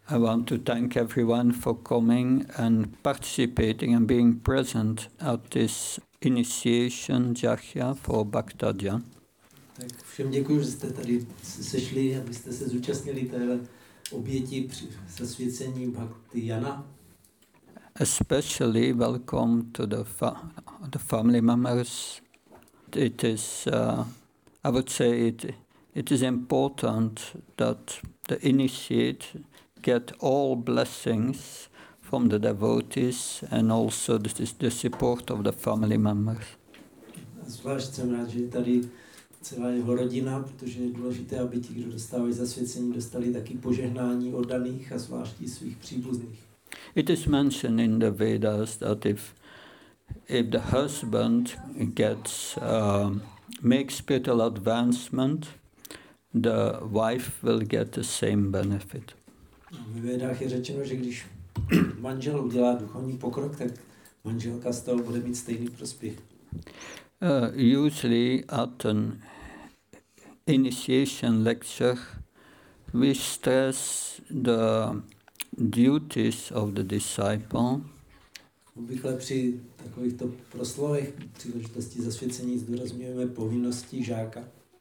I want to thank everyone for coming and participating and being present at this initiation Jahya for Bhaktadja. Tak všem děkuji, že jste tady sešli, abyste se zúčastnili téhle oběti zasvěcení Bhakti Jana. Especially welcome to the family members. It is, I would say, it is important that the initiate get all blessings from the devotees and also the support of the family members. Zvlášť jsem rád, že tady celá jeho rodina, protože je důležité, aby ti, kdo dostávají zasvěcení, dostali taky požehnání oddaných a zvláště svých příbuzných. It is mentioned in the Vedas that if the husband makes spiritual advancement, the wife will get the same benefit. Ve Védách je řečeno, že když manžel udělá duchovní pokrok, tak manželka z toho bude mít stejný prospěch. Usually at an initiation lecture, we stress the duties of the disciple. Obvykle při takovýchto proslovech, příležitosti zasvěcení zdůrazňujeme povinnosti žáka.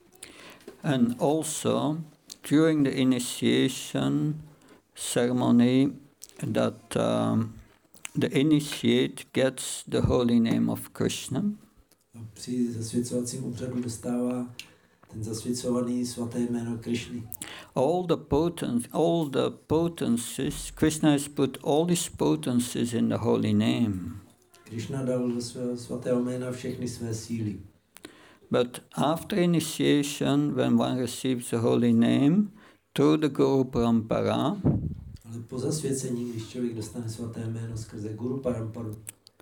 And also during the initiation ceremony that the initiate gets the holy name of Krishna. A při zasvěcovacím obřadu dostává ten zasvěcovaný svaté jméno Krishny. All the potencies, Krishna has put all his potencies in the holy name. Krishna dal do svého svatého jména všechny své síly. But after initiation, when one receives the holy name through the Guru Parampara, ale po zasvěcení, když člověk dostane svaté jméno skrze Guru Paramparu,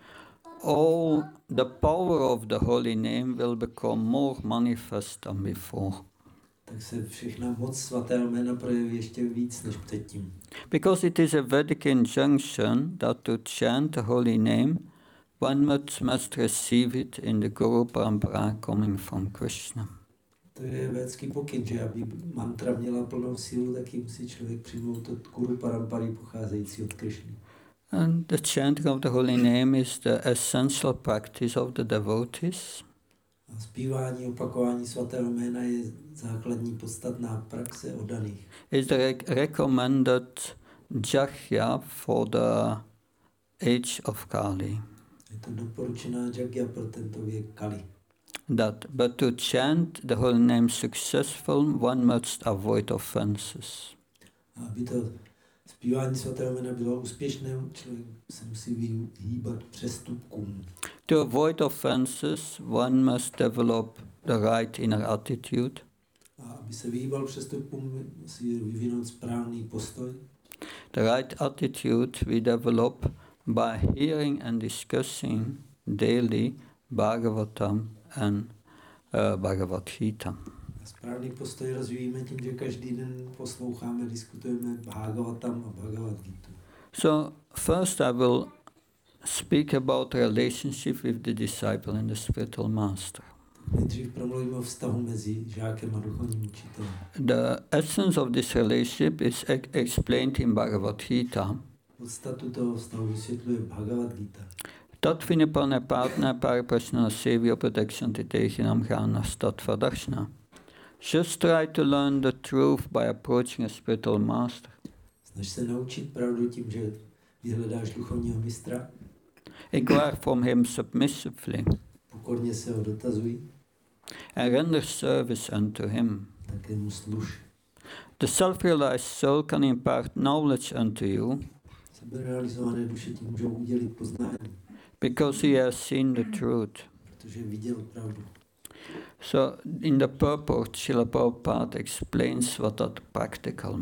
all the power of the holy name will become more manifest than before. Tak se všechna moc svatého jména projeví ještě víc než předtím. Because it is a Vedic injunction that to chant the holy name, one must receive it in the Guru Parampara coming from Krishna. To je védský pokyn, že aby mantra měla plnou sílu, tak ji musí člověk přijmout od Guru Parampary pocházející od Krishny. And the chanting of the holy name is the essential practice of the devotees. A zpívání, opakování svatého jména je základní podstatná praxe oddaných. It's the recommended Jahya for the age of Kali. Je to doporučená jagya pro tento věk Kali. But to chant the holy name successful, one must avoid offenses. A aby to zpívání svatého jména bylo úspěšné, člověk se musí vyhýbat přestupkům. To avoid offenses, one must develop the right inner attitude. A aby se vyhýbal přestupkům, musí vyvinout správný postoj. The right attitude we develop by hearing and discussing daily Bhagavatam and Bhagavad Gita. Správný postoj rozvíjíme tím, že každý den posloucháme, diskutujeme Bhagavatam a Bhagavad Gita. So first I will speak about relationship with the disciple and the spiritual master. Nejdřív promluvíme o vztahu mezi žákem a duchovním učitelem. The essence of this relationship is explained in Bhagavad Gita. Podstatu toho vztahu vysvětluje Bhagavad Gita. Tat vinipane partner pariprasna sevya protection titechinam ghana statvadarshna. Just try to learn the truth by approaching a spiritual master. Snaž se naučit pravdu tím, že vyhledáš duchovního mistra. Inquire from him submissively. Pokorně se ho dotazuj. And render service unto him. Také mu služ. The self-realized soul can impart knowledge unto you. Seberealizované duše ti můžou udělit poznání. Because he has seen the truth. Protože viděl pravdu. So in the purport, Srila Prabhupada explains what that practical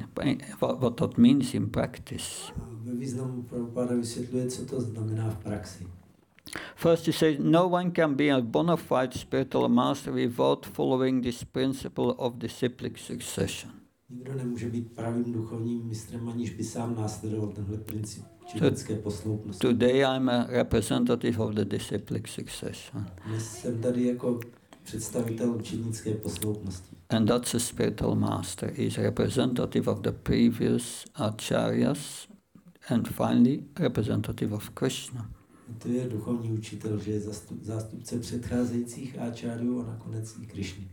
what that means in practice. Ve významu Prabhupada vysvětluje, co to znamená v praxi. First he says, no one can be a bona fide spiritual master without following this principle of disciplic succession. Nikdo nemůže být pravým duchovním mistrem, aniž by sám následoval tenhle princip učenické posloupnosti. Today I'm a representative of the disciplic succession. Dnes jsem tady jako představitel učenické posloupnosti. And that's a spiritual master. He's representative of the previous acharyas and finally representative of Krishna. To je duchovní učitel, že je zástupce předcházejících áčáryů a nakonec i Krišny.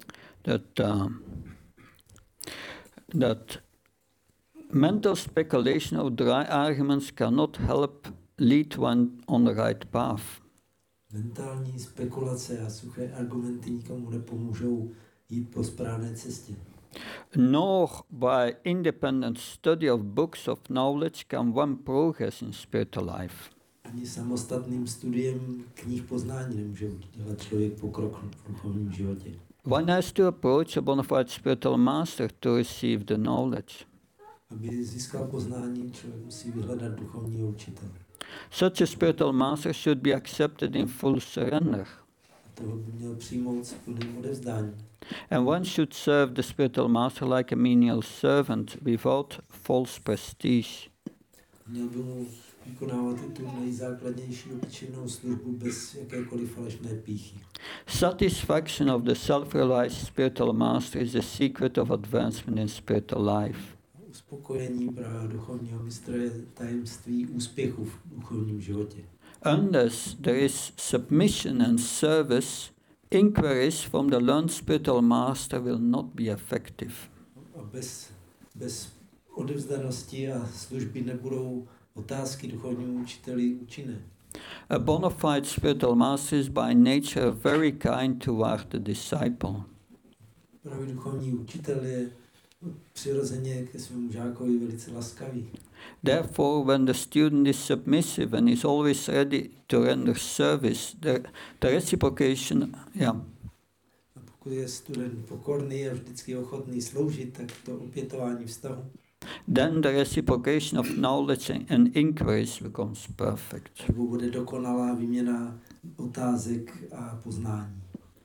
That mental speculation of dry arguments cannot help lead one on the right path. Mentální spekulace a suché argumenty nikomu nepomůžou jít po správné cestě. Nor by independent study of books of knowledge can one progress in spiritual life. Ani samostatným studiem knih poznání nemůže dělat člověk pokrok v duchovním životě. One has to approach a bona fide spiritual master to receive the knowledge. Aby získal poznání, člověk musí vyhledat duchovního učitele. Such a spiritual master should be accepted in full surrender. Toho by měl přijmout s plným odevzdáním. And one should serve the spiritual master like a menial servant without false prestige. Měl by mu vykonávat i tu nejzákladnější obyčejnou službu bez jakékoliv falešné pýchy. Satisfaction of the self-realized spiritual master is the secret of advancement in spiritual life. Uspokojení právě duchovního mistra je tajemství úspěchu v duchovním životě. Unless there is submission and service, inquiries from the learned spiritual master will not be effective. A bez odevzdanosti a služby nebudou otázky duchovnímu učiteli účinné. A bona fide spiritual master is by nature very kind toward the disciple. Pravý duchovní učitel je přirozeně ke svému žákovi velice laskavý. Therefore, when the student is submissive and is always ready to render service, the reciprocation, A pokud je student pokorný a vždycky ochotný sloužit, tak to opětování vztahu. Then the reciprocation of knowledge and inquiries becomes perfect. Nebo bude dokonalá výměna otázek a poznání.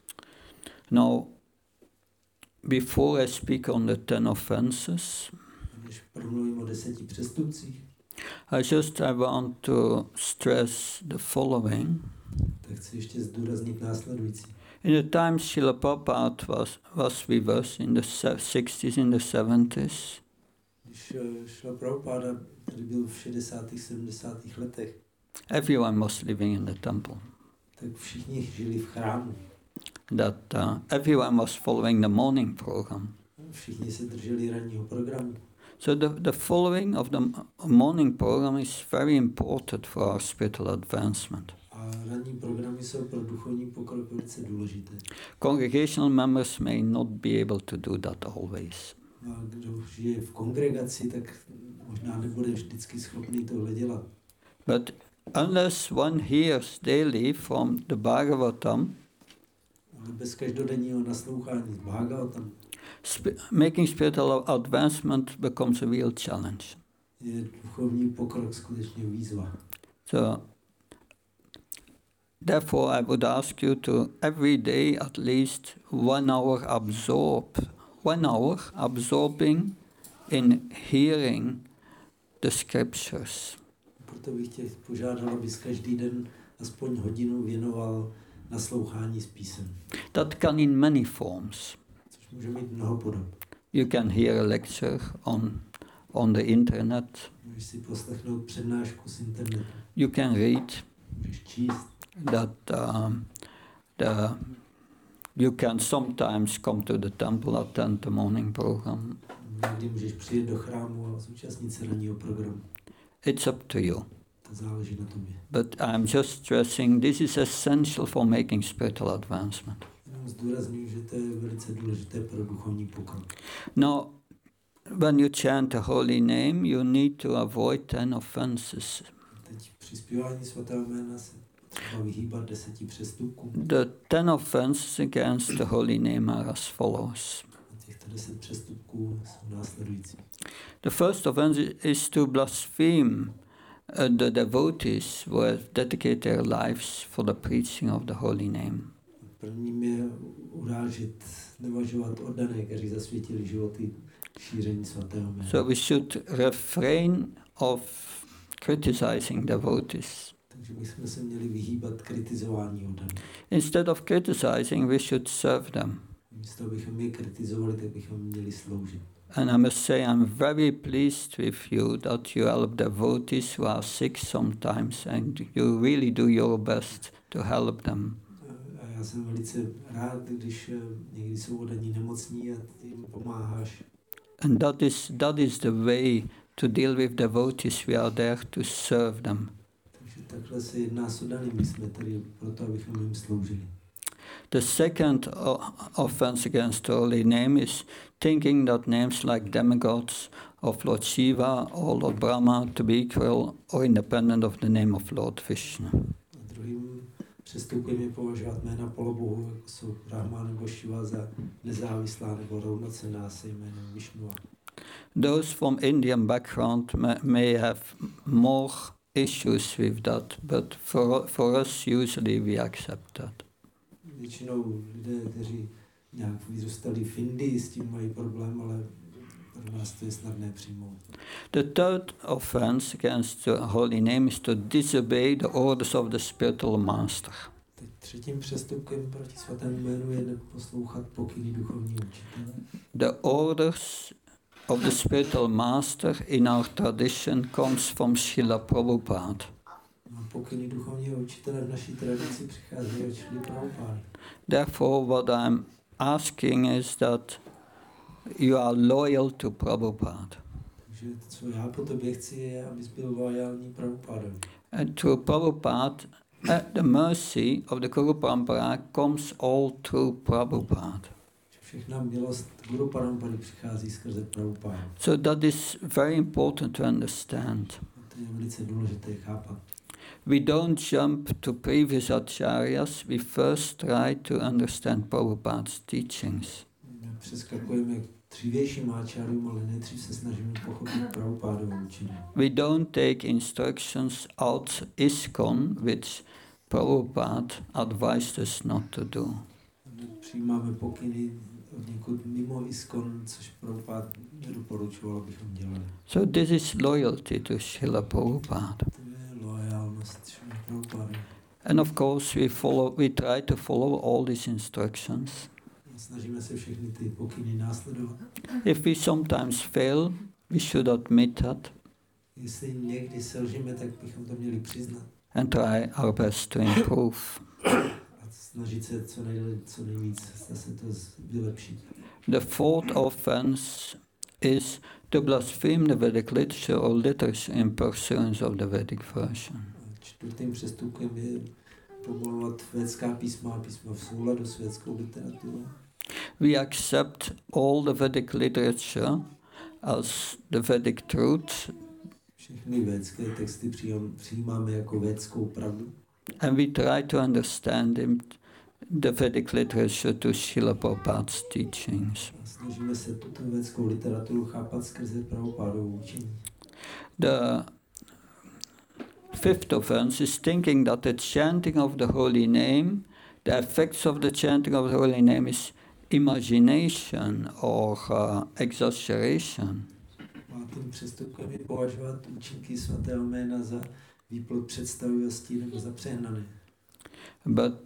Now, before I speak on the 10 offenses, Když promluvím o 10 přestupcích, I want to stress the following. tak chci ještě zdůraznit následující. In the times Srila Prabhupada was with us in the 60s, in the 70s, Když Šrila Prabhupada tady byl v 60. 70. letech, everyone was living in the temple. tak všichni žili v chrámu. That everyone was following the morning program. Všichni se drželi ranního programu. So the following of the morning program is very important for our spiritual advancement. A ranní programy jsou pro duchovní pokrok velice důležité. Congregational members may not be able to do that always. A kdo žije v kongregaci, tak možná nebude vždycky schopný tohle dělat. But unless one hears daily from the Bhagavatam, Ale bez každodenního naslouchání z Bhagavatam making spiritual advancement becomes a real challenge. je duchovní pokrok skutečně výzva. So, therefore, I would ask you to every day at least 1 hour absorbing in hearing the scriptures. Proto bych tě požádal, abys každý den aspoň hodinu věnoval naslouchání z písem. That can in many forms. Což může mít mnoho podob. You can hear a lecture on the internet. Můžeš si poslechnout přednášku z internetu. You can read. Můžeš číst. You can sometimes come to the temple, attend the morning program. Někdy můžeš přijet do chrámu a zúčastnit se ranního programu. It's up to you. To záleží na tobě. But I'm just stressing this is essential for making spiritual advancement. Jenom zdůrazňuji, že to je velice důležité pro duchovní pokrok. Now, when you chant the holy name, you need to avoid 10 offenses. Teď při zpívání svatého jména se třeba vyhýbat 10 přestupkům. The 10 offenses against the holy name are as follows. A těchto 10 přestupků jsou následující. The first offense is to blaspheme the devotees who have dedicated their lives for the preaching of the holy name. Prvním je urážet, nevažovat oddané, kteří zasvětili životy šíření svatého jména. So we should refrain of criticizing devotees. Takže bychom se měli vyhýbat kritizování oddaných. Instead of criticizing, we should serve them. Místo, abychom je kritizovali, tak bychom měli sloužit. And I must say, I'm very pleased with you that you help devotees who are sick sometimes, and you really do your best to help them. A já jsem velice rád, když někdy jsou oddaní nemocní a ty jim pomáháš. And that is the way to deal with devotees. We are there to serve them. Takže takhle se jedná s oddanými, jsme tady proto, abychom jim sloužili. The second offense against the holy name is thinking that names like demigods of Lord Shiva or Lord Brahma to be equal or independent of the name of Lord Vishnu. A druhým přestupkem je považovat jména polobohů, jako jsou Brahma nebo Shiva, za nezávislá nebo rovnocenná se jménem Vishnua. Those from Indian background may have more issues with that, but for us usually we accept that. Většinou lidé, kteří nějak vyrůstali v Indii, s tím mají problém, ale pro nás to je snadné přijmout. The third offense against the holy name is to disobey the orders of the spiritual master. Teď třetím přestupkem proti svatému jménu je neposlouchat pokyny duchovního učitele. The orders of the spiritual master in our tradition comes from Srila Prabhupada. Pokyny duchovního učitele v naší tradici přicházejí od Šrily Prabhupády. Therefore, what I'm asking is that you are loyal to Prabhupada. Takže co já po tobě chci, je, abys byl loajální Prabhupádovi. And through Prabhupada, the mercy of the Guru Parampara comes all through Prabhupada. Všechna milost Guru Parampary přichází skrze Prabhupádu. So that is very important to understand. To je velice důležité chápat. We don't jump to previous acharyas, we first try to understand Prabhupada's teachings. Přeskakujeme k dřívějším áčárům, ale nejdřív se snažíme pochopit Prabhupádovo učení. We don't take instructions out ISKCON, which Prabhupada advised us not to do. Přijímáme pokyny od někud mimo ISKCON, což Prabhupád nedoporučoval, abychom dělali. So this is loyalty to Srila Prabhupada. And of course we try to follow all these instructions. Snažíme se všechny ty pokyny následovat. If we sometimes fail, we should admit that. Jestli někdy selžeme, tak bychom to měli přiznat. And try our best to improve. A snažit se co nejvíc zase to vylepšit. The fourth offense is to blaspheme the Vedic literature or literature in pursuance of the Vedic version. Čtvrtým přestupkem je pomlouvat védská písma a písma v souladu s védskou literaturou. We accept all the Vedic literature as the Vedic truth. Všechny védské texty přijímáme jako védskou pravdu. And we try to understand the Vedic literature to Srila Prabhupada's teachings. A snažíme se tuto védskou literaturu chápat skrze Prabhupádovo učení. The fifth offense is thinking that the chanting of the holy name, the effects of the chanting of the holy name is imagination or exaggeration. Pátým přestupkem je považovat účinky svatého jména za výplod představivosti nebo za přehnané. But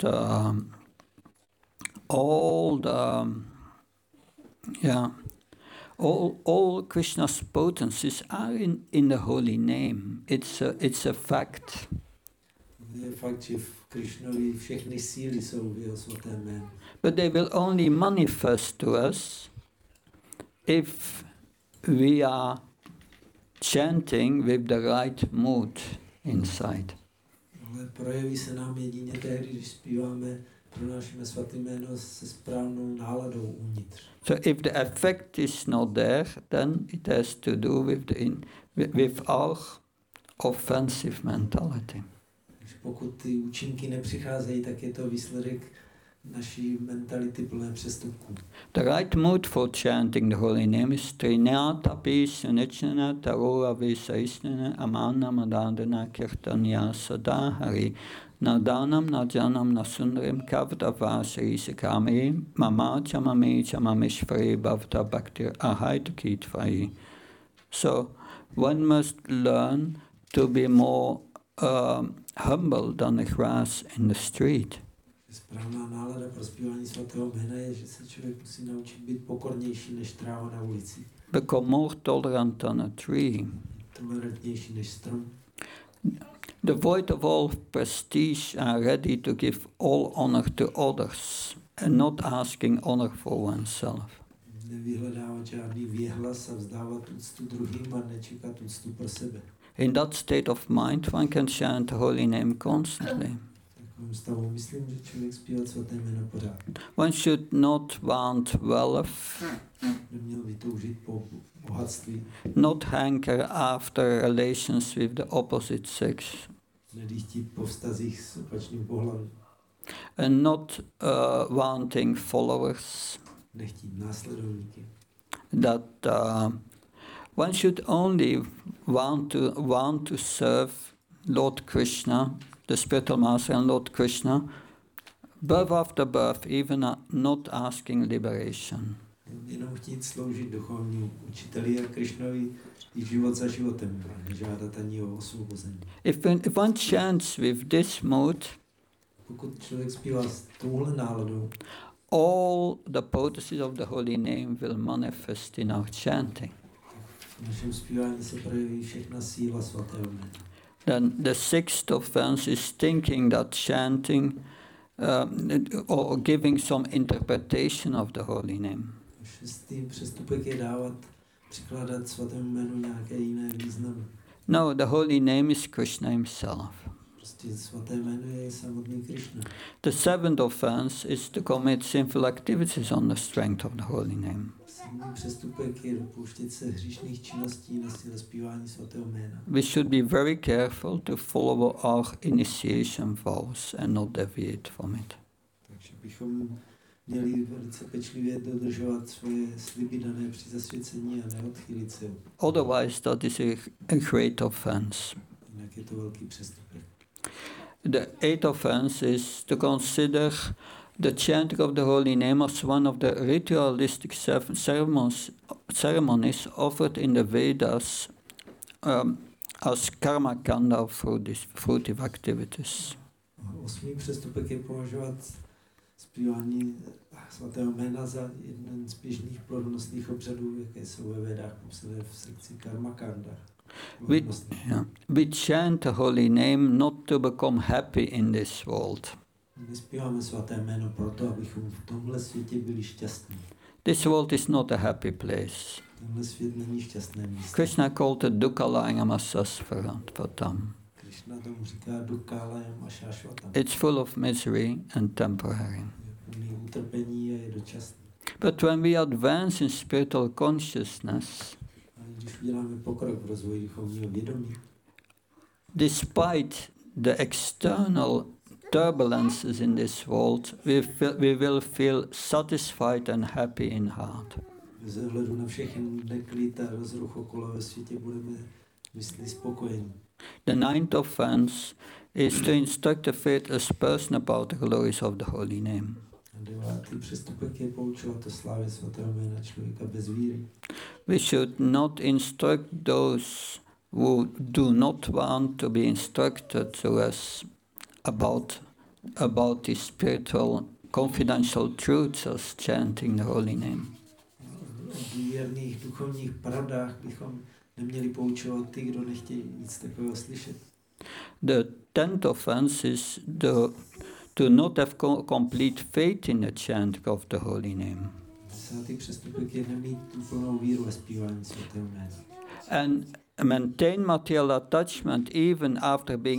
all Krishna's potencies are in the holy name. It's a fact. Je fakt, že v Krishnovi všechny síly jsou v jeho svatém jménu. But they will only manifest to us if we are chanting with the right mood inside. Ale projeví se nám jedině tehdy, když zpíváme, pronášíme svaté jméno se správnou náladou uvnitř. So if the effect is not there, then it has to do with our offensive mentality. Pokud ty účinky nepřicházejí, tak je to výsledek naší mentality plné přestupků. The right mood for chanting the holy name is Trinatapi Sunechana Tarora Visaisnana Amana Madadana Kirtanya Sadahari Nadanam Najanam Nasundarim Kavda Vasari Sakami Mama Chamami Chamamishvari Bhavta Bhaktir Ahaitukitvari. So one must learn to be more humble than the grass in the street. Správná nálada pro zpívání svatého jména je, že se člověk musí naučit být pokornější než tráva na ulici. Become more tolerant than a tree. Tolerantnější než strom. Devoid of all prestige and ready to give all honor to others and not asking honor for oneself. Nevyhledávat žádný věhlas a vzdávat úctu druhým a nečekat úctu pro sebe. In that state of mind, one can chant the holy name constantly. V takovém stavu myslím, že člověk zpívá svaté jméno pořád. One should not want wealth, Neměl by toužit po bohatství, not hanker after relations with the opposite sex, nedýchtit po vztazích s opačným pohlavím, and not wanting followers. nechtít následovníky. That one should only want to serve Lord Krishna, the spiritual master and Lord Krishna, birth after birth, even not asking liberation. Jenom chtít sloužit duchovnímu učiteli a Krišnovi i život za životem, a nežádat ani o osvobození. If one chants with this mood, Pokud člověk zpívá s touhle náladou, all the potencies of the holy name will manifest in our chanting. v našem zpívání se projeví všechna síla svatého jména. Then the sixth offense is thinking that chanting or giving some interpretation of the holy name. Šestý přestupek je přikládat svatému jménu nějaké jiné významy. No, the holy name is Krishna himself. Prostě svaté jméno je samotný Krišna. The seventh offense is to commit sinful activities on the strength of the holy name. Sedmý přestupek je dopouštět se hříšných činností na síle zpívání svatého jména. We should be very careful to follow our initiation vows and not deviate from it. Takže bychom měli velice pečlivě dodržovat svoje sliby dané při zasvěcení a neodchýlit se. Otherwise, that is a great offense. Jinak je to velký přestupek. The eighth offense is to consider the chanting of the holy name as one of the ritualistic ceremonies offered in the Vedas as karma kanda fruitive activities. Osmý přestupek je považovat zpívání svatého jména za jeden z běžných plodnostných obřadů, jaké jsou ve Védách popsané v sekci karma kanda. We chant the holy name not to become happy in this world. Nespíváme svaté jméno proto, abychom v tomhle světě byli šťastní. This world is not a happy place. Tenhle svět není šťastné místo. Krishna called it Dukkalayam Asasvatam. Krishna tomu říká Dukkalayam Asasvatam. It's full of misery and temporary. Je plný utrpení a je dočasný. But when we advance in spiritual consciousness, když uděláme pokrok v rozvoji duchovního vědomí, despite the external turbulences in this world, we will feel satisfied and happy in heart. Bez ohledu na všechny neklid a rozruch okolo ve světě budeme mysli spokojení. The ninth offense is to instruct the faithless person about the glories of the holy name. A devátý přestupek je poučovat o slávě svatého jména člověka bez víry. We should not instruct those who do not want to be instructed to us about the spiritual confidential truths as chanting the holy name. O důvěrných duchovních pravdách bychom neměli poučovat ty, kdo nechtějí nic takového slyšet. The tenth offense is to not have complete faith in the chanting of the holy name. Desátý přestupek je nemít úplnou víru ve zpívání svatého jména. And maintain material attachment even after being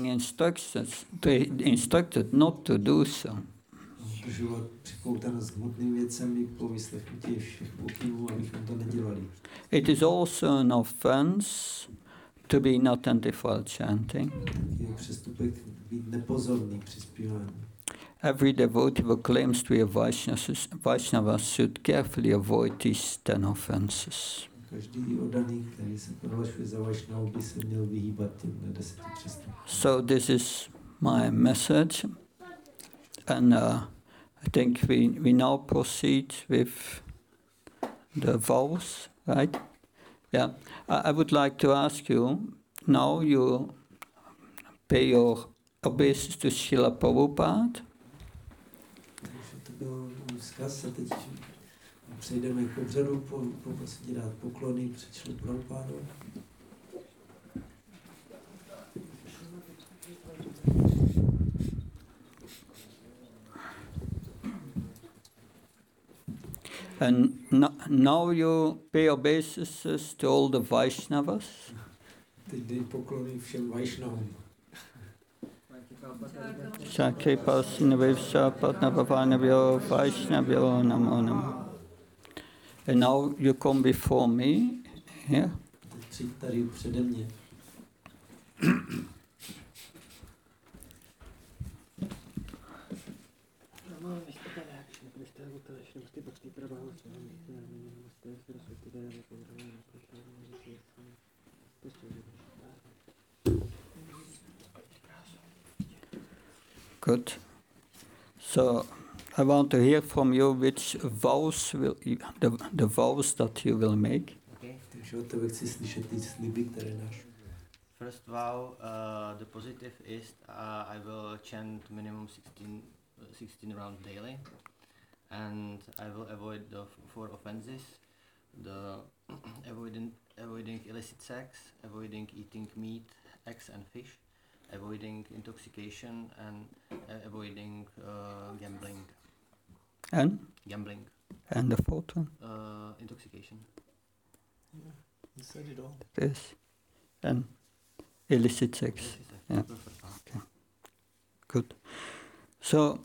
instructed not to do so. Udržovat připoutanost k hmotným věcem i po vyslechnutí všech pokynů, abychom to nedělali. It is also an offense to be inattentive while chanting. Je přestupek být nepozorný při zpívání. Every devotee who claims to be a Vaishnava should carefully avoid these 10 offenses. Každý oddaný, který se prohlašuje za Vaishnavu, by se měl vyhýbat těmhle 10 přestupkům. So this is my message, and I think we now proceed with the vows, right? Yeah, I would like to ask you, now you pay your obeisance to Srila Prabhupada, vzkaz a teď přejdeme k obřadu, poprosím dát poklony, přečtu Prabhupádu. And now you pay obeisances to all the Vaishnavas. Teď dej poklony všem Vaishnavům. Sakipas Nivivsa Padnabhavanabhyo Vaishnavyo Namo Namo. And now you come before me. Yeah? Teď přijď tady přede mě. Good. So I want to hear from you which vows the vows that you will make. Okay. Takže od tebe chci slyšet ty sliby, které dáš. First vow, the positive is I will chant minimum 16 rounds daily, and I will avoid the 4 offenses: the avoiding illicit sex, avoiding eating meat, eggs and fish, avoiding intoxication, and avoiding gambling. And? Gambling. And the fourth one? Intoxication. Yeah, you said it all. Yes. And illicit sex. Yeah. Okay. Good. So,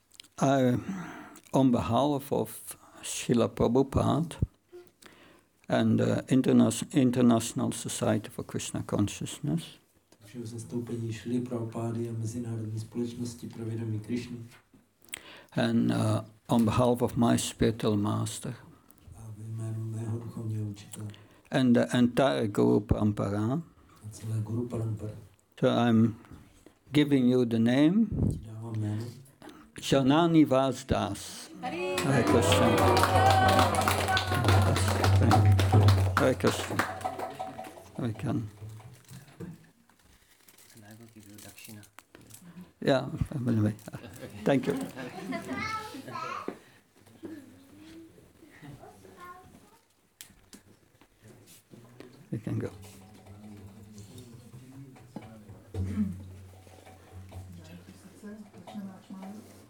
on behalf of Srila Prabhupada and the International Society for Krishna Consciousness, takže v zastoupení Šrily Prabhupády a Mezinárodní společnosti pro vědomí Krišny, and on behalf of my spiritual master, a ve jménu mého duchovního učitele, and the entire Guru Parampara, a celé Guru Parampara, so I'm giving you the name ti dávám jméno Janani Vasdas. Hare Krishna. Hare Krishna. We can. And I will give you dakshina. Yeah, anyway. Thank you. We can go. Začneme, Ačmáru.